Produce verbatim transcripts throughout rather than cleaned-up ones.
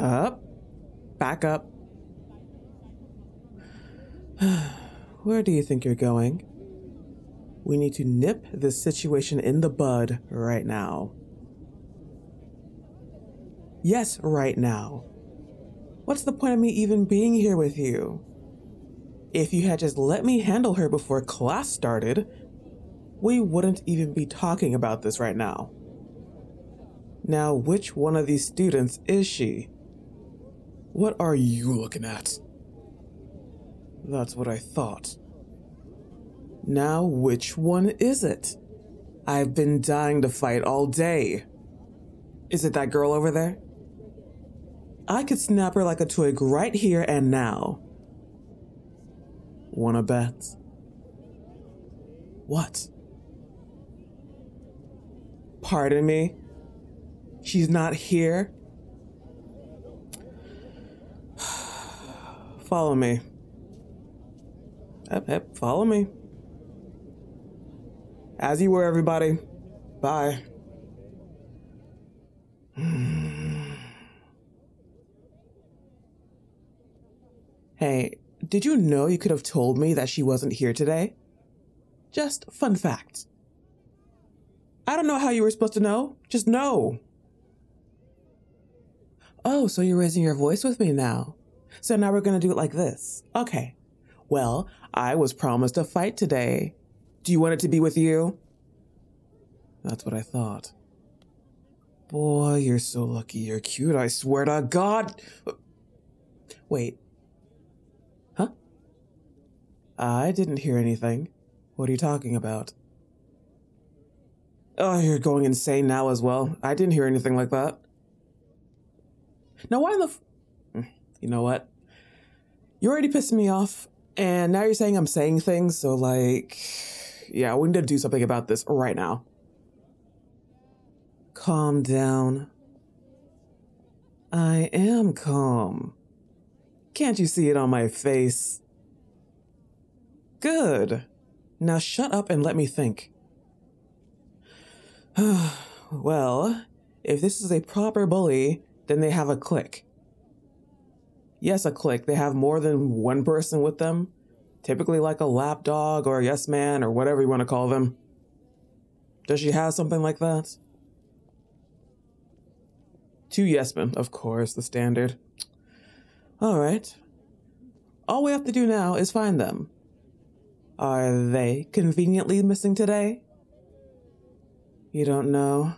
Up. Back up. Where do you think you're going? We need to nip this situation in the bud right now. Yes, right now. What's the point of me even being here with you? If you had just let me handle her before class started, we wouldn't even be talking about this right now. Now, which one of these students is she? What are you looking at? That's what I thought. Now, which one is it? I've been dying to fight all day. Is it that girl over there? I could snap her like a twig right here and now. Wanna bet? What? Pardon me? She's not here? Follow me. Yep, yep, follow me. As you were, everybody. Bye. Hey, did you know you could have told me that she wasn't here today? Just fun fact. I don't know how you were supposed to know. Just know. Oh, so you're raising your voice with me now. So now we're gonna do it like this. Okay. Well, I was promised a fight today. Do you want it to be with you? That's what I thought. Boy, you're so lucky you're cute, I swear to God. Wait. Huh? I didn't hear anything. What are you talking about? Oh, you're going insane now as well. I didn't hear anything like that. Now why in the f- You know what? You already pissed me off, and now you're saying I'm saying things, so like, yeah, we need to do something about this right now. Calm down. I am calm. Can't you see it on my face? Good. Now shut up and let me think. Well, if this is a proper bully, then they have a clique. Yes, a clique. They have more than one person with them. Typically like a lapdog or a yes man or whatever you want to call them. Does she have something like that? Two yes men, of course, the standard. All right. All we have to do now is find them. Are they conveniently missing today? You don't know?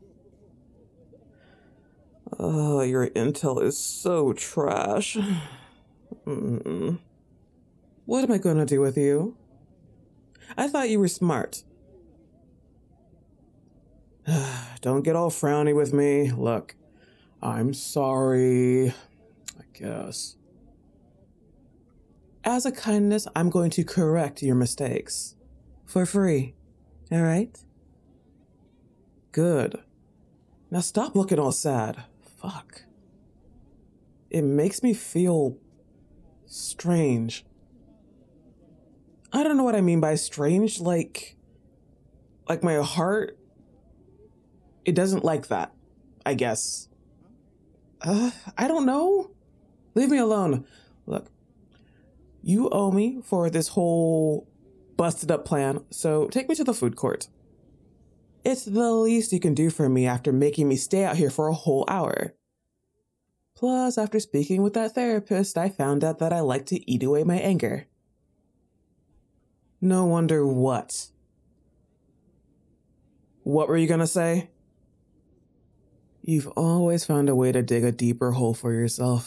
Oh, your intel is so trash. Mm-mm. What am I going to do with you? I thought you were smart. Don't get all frowny with me. Look, I'm sorry, I guess. As a kindness, I'm going to correct your mistakes. For free, all right? Good. Now stop looking all sad. Fuck. It makes me feel strange. I don't know what I mean by strange, like, like my heart, it doesn't like that, I guess. Uh, I don't know. Leave me alone. Look, you owe me for this whole busted up plan, so take me to the food court. It's the least you can do for me after making me stay out here for a whole hour. Plus, after speaking with that therapist, I found out that I like to eat away my anger. No wonder what. What were you gonna say? You've always found a way to dig a deeper hole for yourself.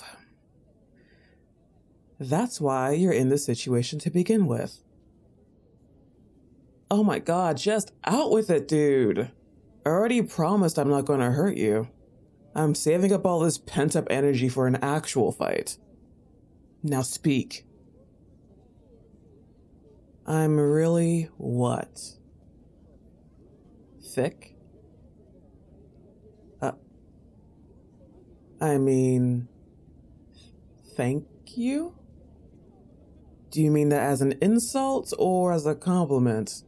That's why you're in this situation to begin with. Oh my God, just out with it, dude. I already promised I'm not going to hurt you. I'm saving up all this pent-up energy for an actual fight. Now speak. I'm really what? Thick? Uh, I mean, thank you? Do you mean that as an insult or as a compliment?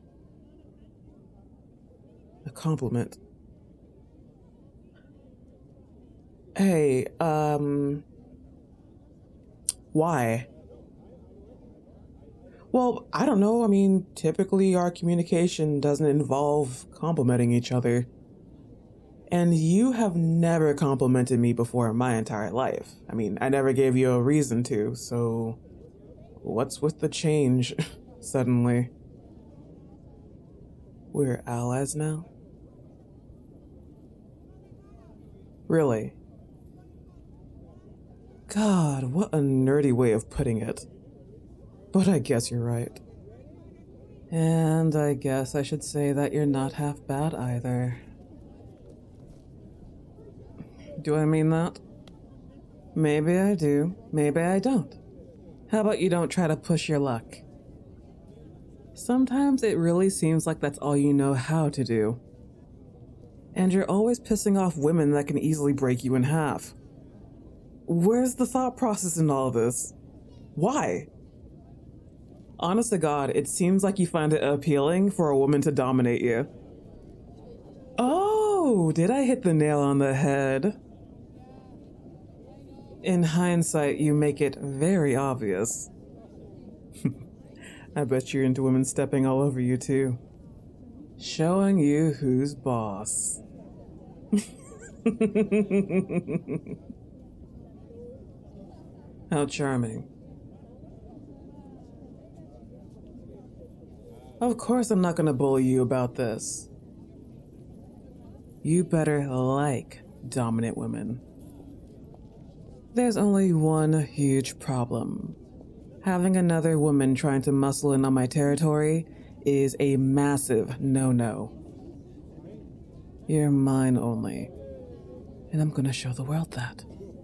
A compliment. Hey, um, why? Well, I don't know. I mean, typically our communication doesn't involve complimenting each other. And you have never complimented me before in my entire life. I mean, I never gave you a reason to, so what's with the change suddenly? We're allies now? Really? God, what a nerdy way of putting it. But I guess you're right. And I guess I should say that you're not half bad either. Do I mean that? Maybe I do, maybe I don't. How about you don't try to push your luck? Sometimes it really seems like that's all you know how to do. And you're always pissing off women that can easily break you in half. Where's the thought process in all this? Why? Honest to God, it seems like you find it appealing for a woman to dominate you. Oh, did I hit the nail on the head? In hindsight, you make it very obvious. I bet you're into women stepping all over you too. Showing you who's boss. How charming. Of course I'm not gonna bully you about this. You better like dominant women. There's only one huge problem. Having another woman trying to muscle in on my territory is a massive no-no. You're mine only, and I'm gonna show the world that.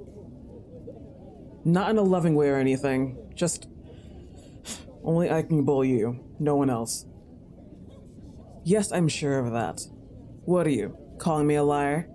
Not in a loving way or anything, just only I can bully you, no one else. Yes, I'm sure of that. What are you, calling me a liar?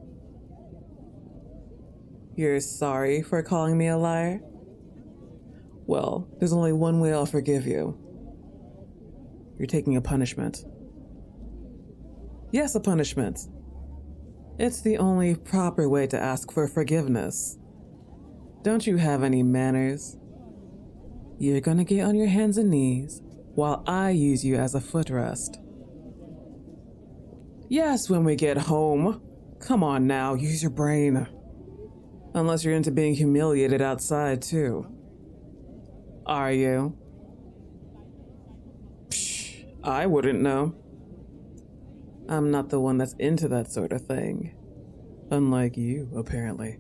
You're sorry for calling me a liar? Well, there's only one way I'll forgive you. You're taking a punishment. Yes, a punishment. It's the only proper way to ask for forgiveness. Don't you have any manners? You're gonna get on your hands and knees while I use you as a footrest. Yes, when we get home. Come on now, use your brain. Unless you're into being humiliated outside, too. Are you? Psh, I wouldn't know. I'm not the one that's into that sort of thing. Unlike you, apparently.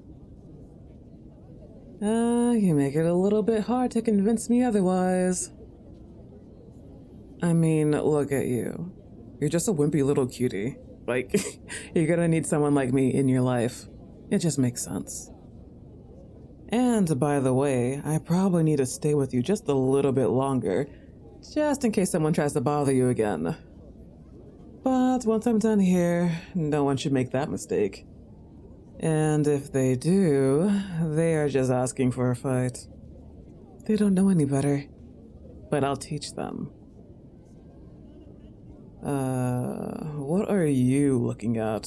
Ah, uh, you make it a little bit hard to convince me otherwise. I mean, look at you. You're just a wimpy little cutie. Like, you're gonna need someone like me in your life. It just makes sense. And by the way, I probably need to stay with you just a little bit longer, just in case someone tries to bother you again. But once I'm done here, no one should make that mistake. And if they do, they are just asking for a fight. They don't know any better, but I'll teach them. Uh, what are you looking at?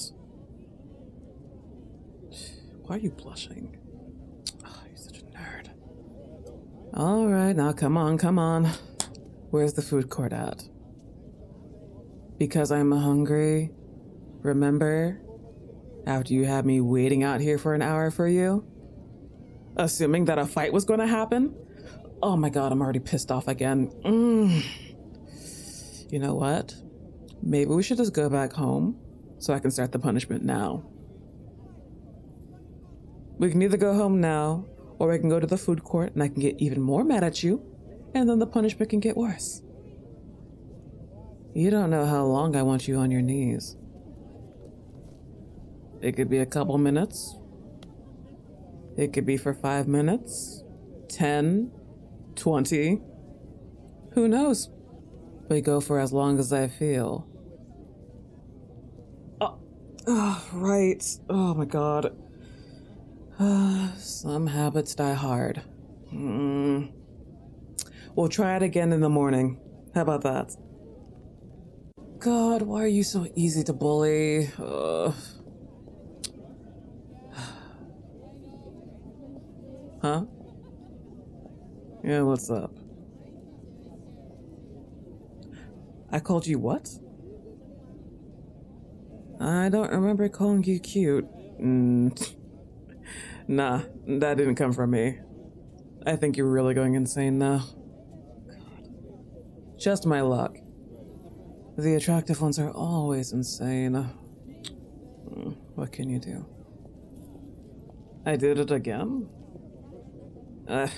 Why are you blushing? Oh, you're such a nerd. All right, now come on, come on. Where's the food court at? Because I'm hungry, remember? After you had me waiting out here for an hour for you? Assuming that a fight was going to happen? Oh my god, I'm already pissed off again. Mm. You know what? Maybe we should just go back home so I can start the punishment now. We can either go home now, or we can go to the food court and I can get even more mad at you, and then the punishment can get worse. You don't know how long I want you on your knees. It could be a couple minutes. It could be for five minutes, ten, twenty. Who knows? We go for as long as I feel. Oh, oh right. Oh my god. Some habits die hard. Mm. We'll try it again in the morning. How about that? God, why are you so easy to bully? Ugh. Huh? Yeah, what's up? I called you what? I don't remember calling you cute. Mm. Nah, that didn't come from me. I think you're really going insane now. God. Just my luck. The attractive ones are always insane. Mm, what can you do? I did it again? Uh,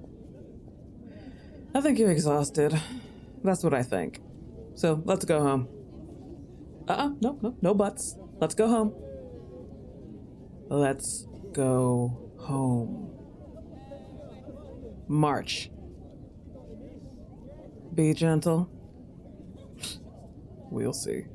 I think you're exhausted. That's what I think. So, let's go home. Uh-uh, no, no, no buts. Let's go home. Let's go home. March. Be gentle. We'll see.